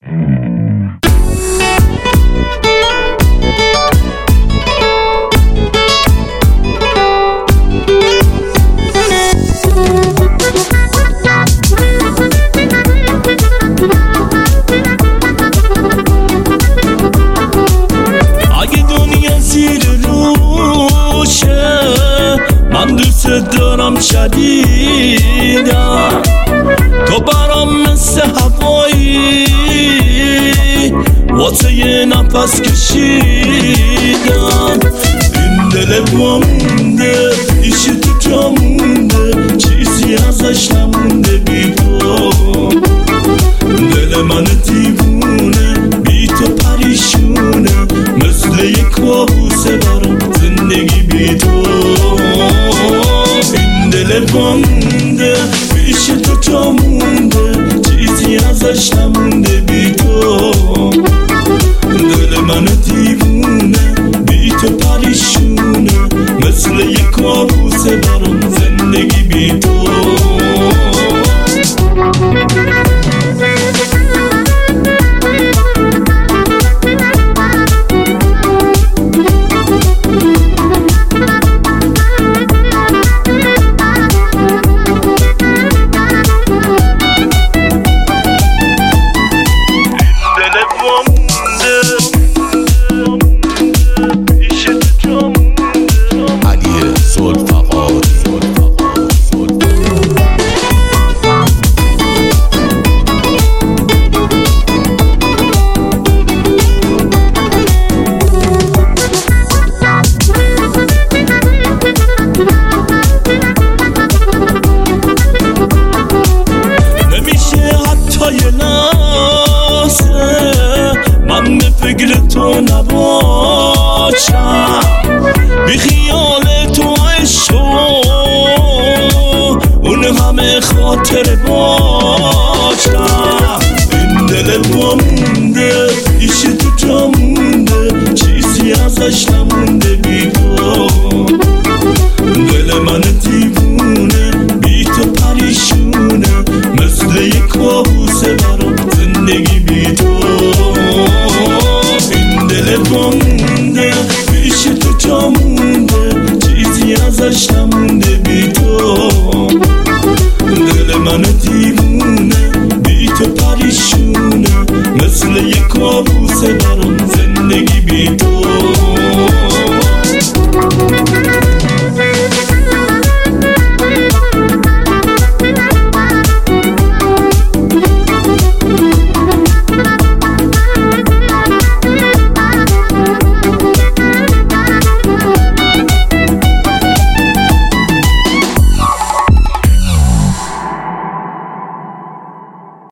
من دوست دارم شدیدم، تو برام مثل هوایی واسه یه نفس کشیدم. این دل مونده ایش تو جا مونده، چیزی ازش نمونده بی تو. دل من دیوونه بی تو پریشونه، مثل یک کابوسه برام زندگی بی تو. این دل مونده پیش تو جا مونده، چیزی ازش نمونده بی تو. دل من دیوونه بی تو پریشونه، مثل یک کابوسه برام زندگی بی تو. من به فکر تو نباشم، بی خیال تو عشق اون همه خاطر باشم. این دل مونده ایش تو جا مونده، چیزی ازش نمونده بی تو. دل من دیوونه بی تو پریشونه، مثل یک کابوسه برام زندگی